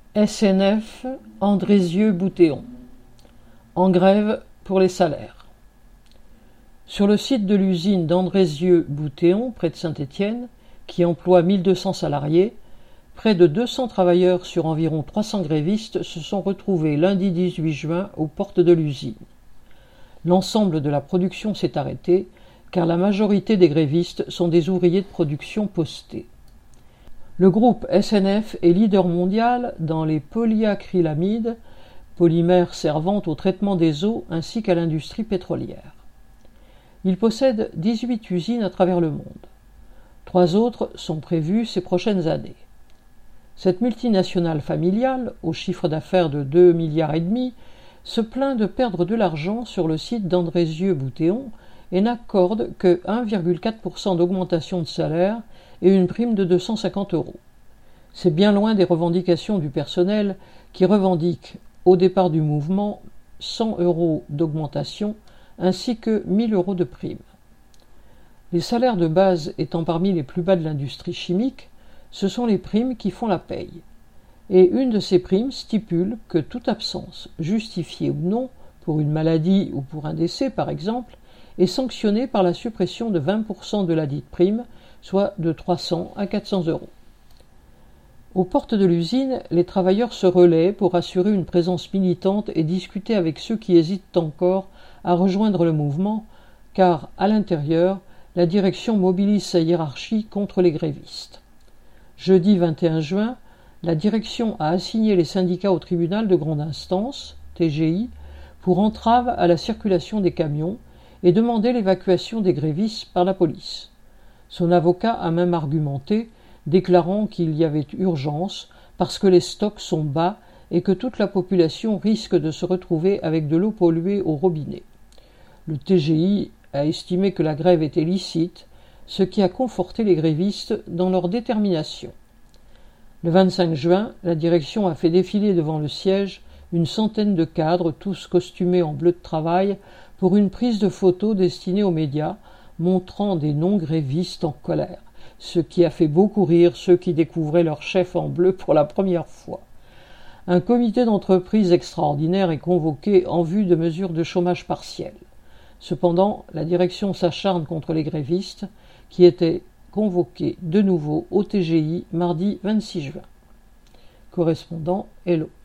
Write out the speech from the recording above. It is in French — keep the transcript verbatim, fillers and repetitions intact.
S N F Andrézieux-Bouthéon. En grève pour les salaires. Sur le site de l'usine d'Andrézieux-Bouthéon, près de Saint-Étienne, qui emploie mille deux cents salariés, près de deux cents travailleurs sur environ trois cents grévistes se sont retrouvés lundi dix-huit juin aux portes de l'usine. L'ensemble de la production s'est arrêté, car la majorité des grévistes sont des ouvriers de production postés. Le groupe S N F est leader mondial dans les polyacrylamides, polymères servant au traitement des eaux ainsi qu'à l'industrie pétrolière. Il possède dix-huit usines à travers le monde. Trois autres sont prévues ces prochaines années. Cette multinationale familiale, au chiffre d'affaires de deux milliards et demi, se plaint de perdre de l'argent sur le site d'Andrézieux-Bouthéon et n'accorde que un virgule quatre pour cent d'augmentation de salaire et une prime de deux cent cinquante euros. C'est bien loin des revendications du personnel qui revendique, au départ du mouvement, cent euros d'augmentation ainsi que mille euros de prime. Les salaires de base étant parmi les plus bas de l'industrie chimique, ce sont les primes qui font la paye. Et une de ces primes stipule que toute absence, justifiée ou non, pour une maladie ou pour un décès par exemple, est sanctionnée par la suppression de vingt pour cent de la dite prime, soit de trois cents à quatre cents euros. Aux portes de l'usine, les travailleurs se relaient pour assurer une présence militante et discuter avec ceux qui hésitent encore à rejoindre le mouvement, car, à l'intérieur, la direction mobilise sa hiérarchie contre les grévistes. Jeudi vingt et un juin, la direction a assigné les syndicats au tribunal de grande instance, T G I, pour entrave à la circulation des camions et demandé l'évacuation des grévistes par la police. Son avocat a même argumenté, déclarant qu'il y avait urgence parce que les stocks sont bas et que toute la population risque de se retrouver avec de l'eau polluée au robinet. Le T G I a estimé que la grève était licite, ce qui a conforté les grévistes dans leur détermination. Le vingt-cinq juin, la direction a fait défiler devant le siège une centaine de cadres, tous costumés en bleu de travail, pour une prise de photos destinée aux médias, montrant des non-grévistes en colère, ce qui a fait beaucoup rire ceux qui découvraient leur chef en bleu pour la première fois. Un comité d'entreprise extraordinaire est convoqué en vue de mesures de chômage partiel. Cependant, la direction s'acharne contre les grévistes, qui étaient convoqués de nouveau au T G I mardi vingt-six juin. Correspondant Hello.